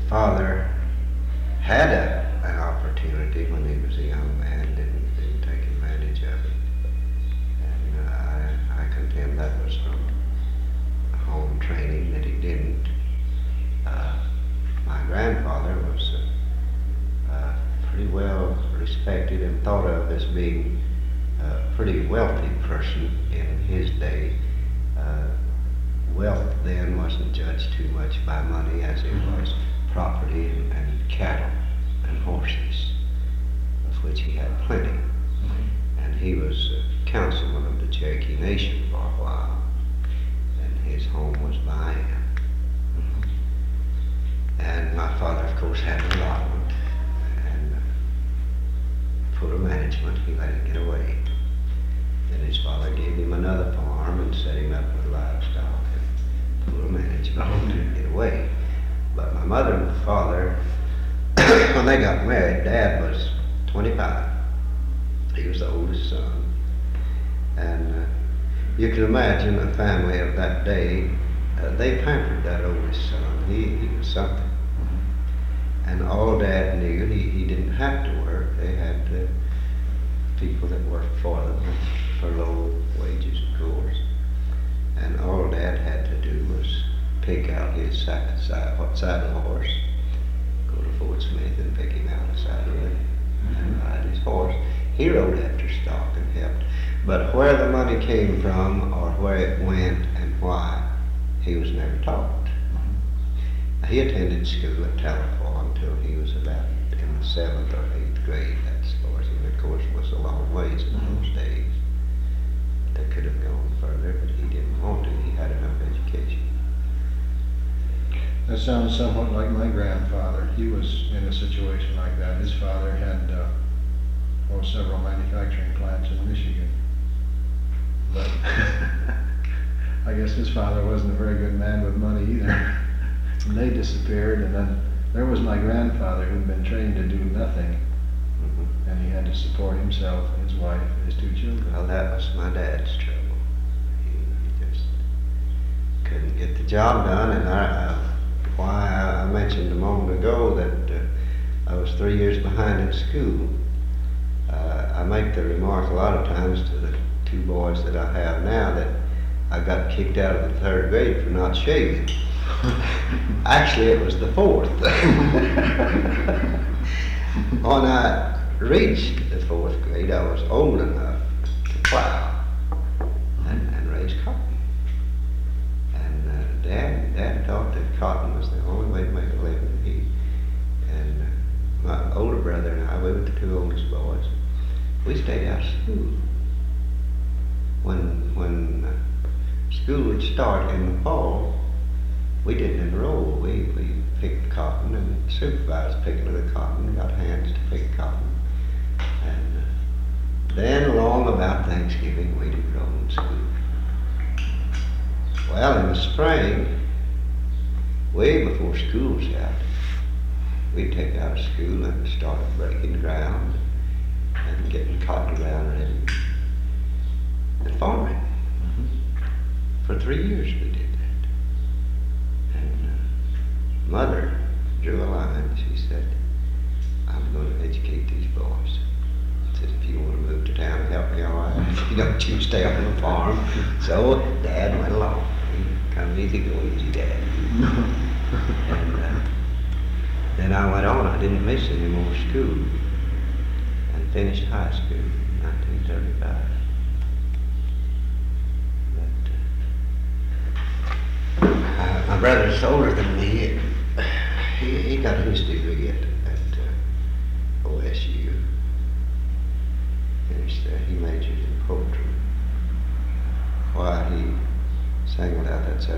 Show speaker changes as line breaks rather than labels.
father had an opportunity when he was a young man, didn't take advantage of it. And I contend that was from home training that he didn't. My grandfather was pretty well respected and thought of as being a pretty wealthy person in his day. Wealth then wasn't judged too much by money as it was property and cattle and horses, of which he had plenty. And he was councilman of the Cherokee Nation for a while, and his home was by him. And my father, of course, had an allotment, and full of management, he let it get away. Then his father gave him another farm and set him up with livestock and full of management, and get away. But my mother and father, when they got married, Dad was 25. He was the oldest son. And you can imagine a family of that day, they pampered that oldest son. He was something. And all Dad knew, he didn't have to work. They had people that worked for them for low wages, of course. And all Dad had to do was pick out his saddle horse, go to Fort Smith and pick him out a saddle and ride his horse. He rode after stock and helped. But where the money came from or where it went and why, he was never taught. He attended school at Telephone until he was about in the 7th or 8th grade, that's far as he, of course, was a long ways in those days. They could have gone further, but he didn't want to. He had enough education.
That sounds somewhat like my grandfather. He was in a situation like that. His father had several manufacturing plants in Michigan. But I guess his father wasn't a very good man with money either. And they disappeared, and then there was my grandfather who'd been trained to do nothing. And he had to support himself, his wife, and his 2 children.
Well, that was my dad's trouble. He just couldn't get the job done, and why I mentioned a moment ago that I was 3 years behind in school. I make the remark a lot of times to the 2 boys that I have now that I got kicked out of the 3rd grade for not shaving. Actually, it was the 4th. When I reached the 4th grade, I was old enough to plow and raise cotton. And Dad thought that cotton was the only way to make a living. And my older brother and I, we were the 2 oldest boys, we stayed out of school. When school would start in the fall, we didn't enroll. We picked cotton and supervised picking of the cotton, got hands to pick cotton. And then along about Thanksgiving, we'd enroll in school. Well, in the spring, way before school was out, we'd take out of school and start breaking ground and getting cotton ground ready and farming. For 3 years we did that. And Mother drew a line. She said, I'm going to educate these boys. Said, if you want to move to town and help me, all right. If you don't choose to stay up on the farm. So Dad went along. Kind of easy go, easy Dad. And then I went on. I didn't miss any more school and finished high school in 1935. My brother's older than me. He got his degree at OSU. Finished there. He majored in poetry. Why he singled out that